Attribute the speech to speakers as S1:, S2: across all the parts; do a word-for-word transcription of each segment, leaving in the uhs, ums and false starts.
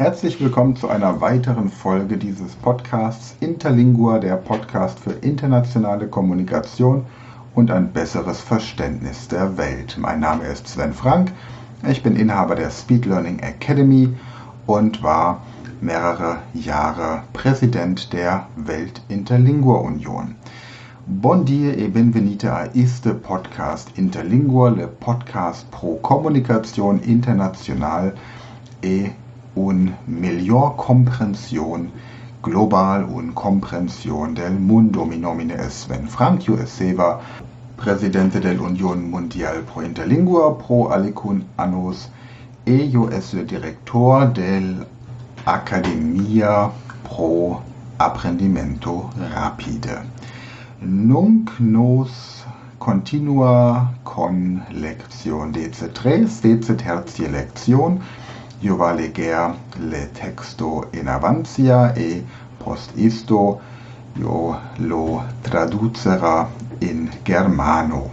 S1: Herzlich willkommen zu einer weiteren Folge dieses Podcasts Interlingua, der Podcast für internationale Kommunikation und ein besseres Verständnis der Welt. Mein Name ist Sven Frank, ich bin Inhaber der Speed Learning Academy und war mehrere Jahre Präsident der Welt-Interlingua Union. Bon dia e benvenite a este podcast Interlingua, le podcast pro comunicazione internazionale e un miglior comprensione global un comprensione del mundo. Mi nomine es Sven Frank, io esseva presidente dell'Unione Mondiale pro Interlingua pro alicun annos e io esse director dell'Accademia pro Apprendimento Rapide. Nunc nos continua con lección decet-tres, decet-tertia lección. Io va leger le texto in avantia e post isto io lo traducera in germano.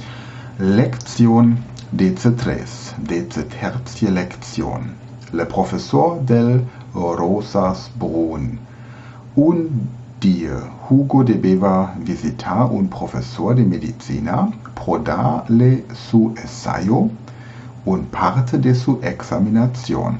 S1: Lección decet-tres, decet-tertia lección. Le professor del Rosas Brun. Un dia Hugo debeva visitar un professor de medicina pro darle su ensayo und parte de su examinación.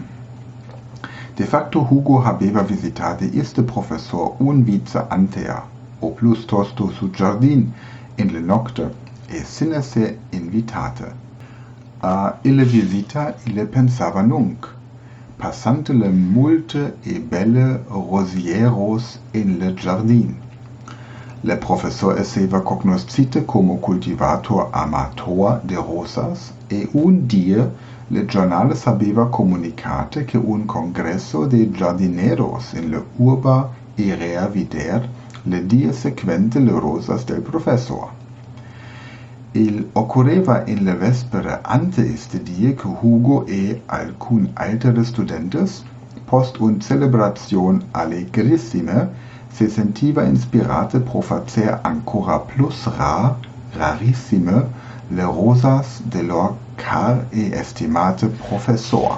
S1: De facto Hugo habeva visitate este professor un vice antea, o plus tosto su giardin in le nocte, e sin esse invitate. A ille visita ille pensava nunc, passante le multe e belle rosieros in le giardin. Le professor esseva cognoscite como cultivator amator de rosas e un dia le giornale sapeva comunicate che un congresso de giardineros in le urba irea vider le die sequente le rosas del professor. Il occurreva in le vespere ante este die che Hugo e alcun altere studentes post un celebration allegrissime se sentiva inspirate pro facer ancora plus rar, rarissime, le rosas de lor car e estimate professor.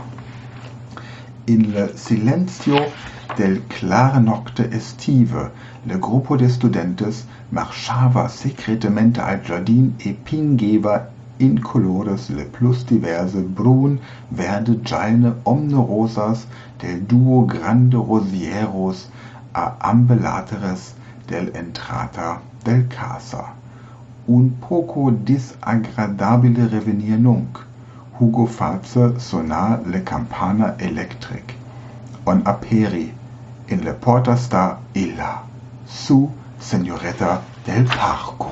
S1: In le silenzio del clare nocte estive, le gruppo de studentes marchava secretemente al giardin e pingeva in colores le plus diverse brun, verde, gialne, omne rosas del duo grande rosieros a ambelateres del entrata del casa. Un poco disagradabile revenir nunc. Hugo face sonar le campana electric. On aperi. In le porta sta illa. Su Signoretta del Parco.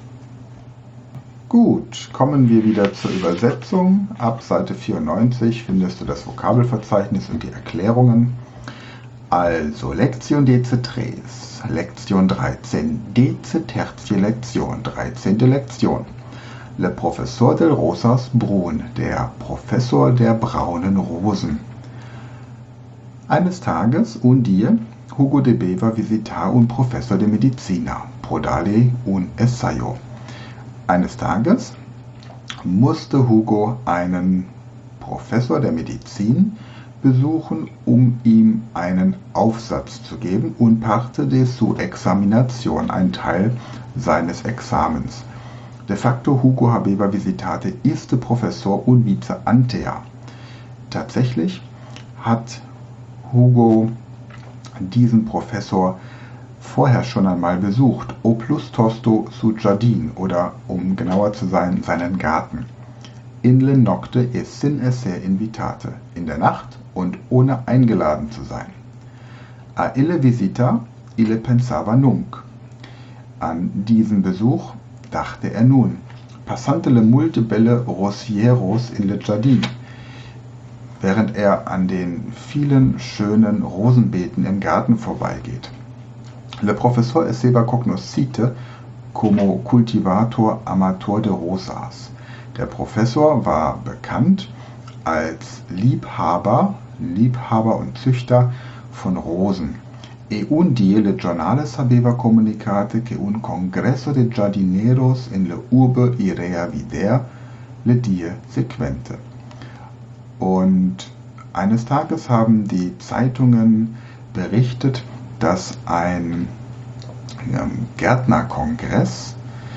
S1: Gut, kommen wir wieder zur Übersetzung. Ab Seite vierundneunzig findest du das Vokabelverzeichnis und die Erklärungen. Also, Lektion decet-tres, Lektion dreizehn, decet-tertia Lektion, dreizehnte Lektion. Le Professor del Rosas Brun, der Professor der braunen Rosen. Eines Tages, un dia, Hugo debeva visitar un professor de medicina, pro darle un ensayo. Eines Tages musste Hugo einen Professor der Medizin besuchen, um ihm einen Aufsatz zu geben und parte de su examinación, ein Teil seines Examens. De facto Hugo habeva visitate iste professor un vice antea. Tatsächlich hat Hugo diesen Professor vorher schon einmal besucht, o plus tosto su giardin, oder um genauer zu sein, seinen Garten. In le nocte e sin esser invitate, in der Nacht und ohne eingeladen zu sein. A ille visita, ille pensava nunc. An diesen Besuch dachte er nun. Passante le multe belle rosieros in le giardin. Während er an den vielen schönen Rosenbeeten im Garten vorbeigeht. Le professor esseva cognoscite como cultivator amator de rosas. Der Professor war bekannt als Liebhaber, Liebhaber und Züchter von Rosen. E un die le giornale sapeva comunicate che un congresso de giardineros in le urbe irea vider le die sequente. Und Eines Tages haben die Zeitungen berichtet, dass ein ähm, Gärtnerkongress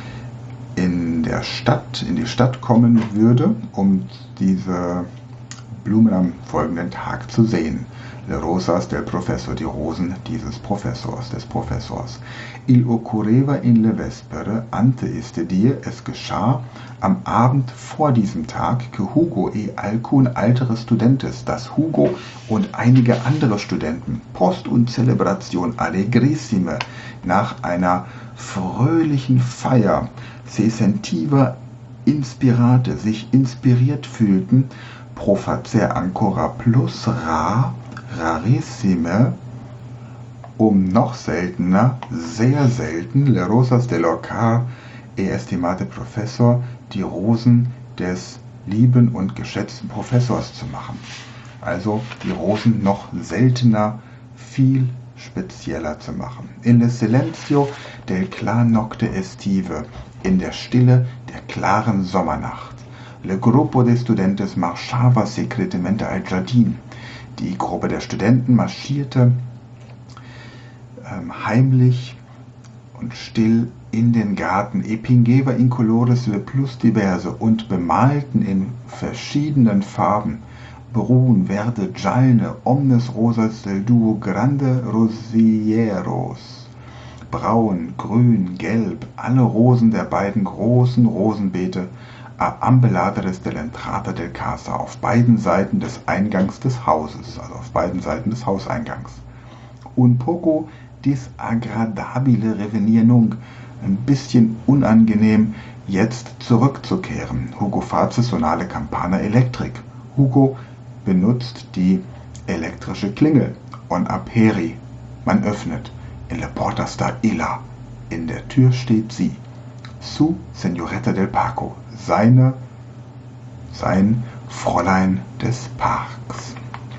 S1: in der Stadt, in die Stadt kommen würde, um diese Blumen am folgenden Tag zu sehen. Le rosas del professor, die Rosen dieses Professors, des Professors. Il occurreva in le vespere ante iste die, es geschah am Abend vor diesem Tag, que Hugo e alcun altere studentes, dass Hugo und einige andere Studenten, post und Celebration allegrissime, nach einer fröhlichen Feier, se sentiva inspirate, sich inspiriert fühlten, pro facer ancora plus rar, rarissime, um noch seltener, sehr selten, le rosas del orcar e estimate professor, die Rosen des lieben und geschätzten Professors zu machen. Also die Rosen noch seltener, viel spezieller zu machen. In le silenzio del clar nocte estive, in der Stille der klaren Sommernacht. Le gruppo de studentes marchava secretamente al giardin. Die Gruppe der Studenten marschierte ähm, heimlich und still in den Garten, e pingeva in colores le plus diverse, und bemalten in verschiedenen Farben, brun, verde, gialne, omnes rosas del duo grande rosieros, braun, grün, gelb, alle Rosen der beiden großen Rosenbeete, a ambeladeres dell'entrata del casa, auf beiden Seiten des Eingangs des Hauses, also auf beiden Seiten des Hauseingangs. Un poco disagradabile revenir nunc, ein bisschen unangenehm, jetzt zurückzukehren. Hugo face sonale campana electric. Hugo benutzt die elektrische Klingel. On aperi, man öffnet. In la porta sta illa, in der Tür steht sie. Su Señoretta del Parco, seine, sein Fräulein des Parks.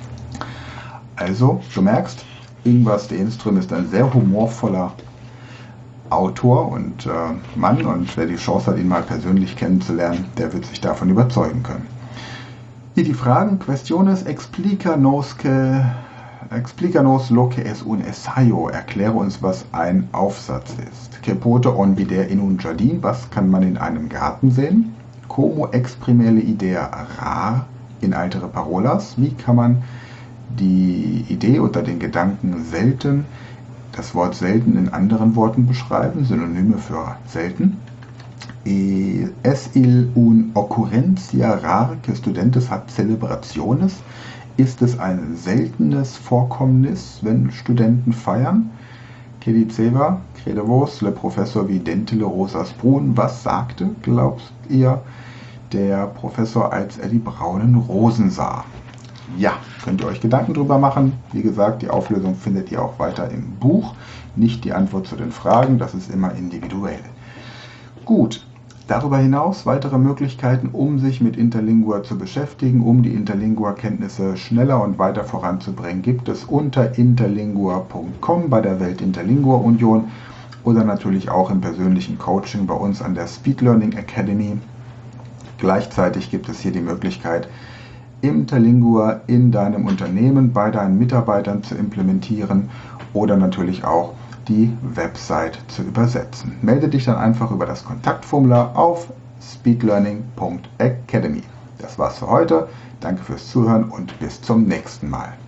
S1: Also, du merkst, Ingvar Stenström ist ein sehr humorvoller Autor und äh, Mann, und wer die Chance hat, ihn mal persönlich kennenzulernen, der wird sich davon überzeugen können. Hier die Fragen: Questiones explícanos que explícanos lo que es un ensayo. Erkläre uns, was ein Aufsatz ist. Que pote on vider in un jardin. Was kann man in einem Garten sehen? Como exprimere le idea rar in altere parolas. Wie kann man die Idee oder den Gedanken selten, das Wort selten in anderen Worten beschreiben? Synonyme für selten. Es il un ocurrencia rar que studentes hat celebraciones. Ist es ein seltenes Vorkommnis, wenn Studenten feiern? Que diceva, crede vos, le professor vidente le rosas brun. Was sagte, glaubt ihr, der Professor, als er die braunen Rosen sah? Ja, könnt ihr euch Gedanken drüber machen. Wie gesagt, die Auflösung findet ihr auch weiter im Buch. Nicht die Antwort zu den Fragen, das ist immer individuell. Gut. Darüber hinaus weitere Möglichkeiten, um sich mit Interlingua zu beschäftigen, um die Interlingua-Kenntnisse schneller und weiter voranzubringen, gibt es unter interlingua punkt com bei der Welt-Interlingua-Union oder natürlich auch im persönlichen Coaching bei uns an der Speed Learning Academy. Gleichzeitig gibt es hier die Möglichkeit, Interlingua in deinem Unternehmen bei deinen Mitarbeitern zu implementieren oder natürlich auch die Website zu übersetzen. Melde dich dann einfach über das Kontaktformular auf speedlearning punkt academy. Das war's für heute. Danke fürs Zuhören und bis zum nächsten Mal.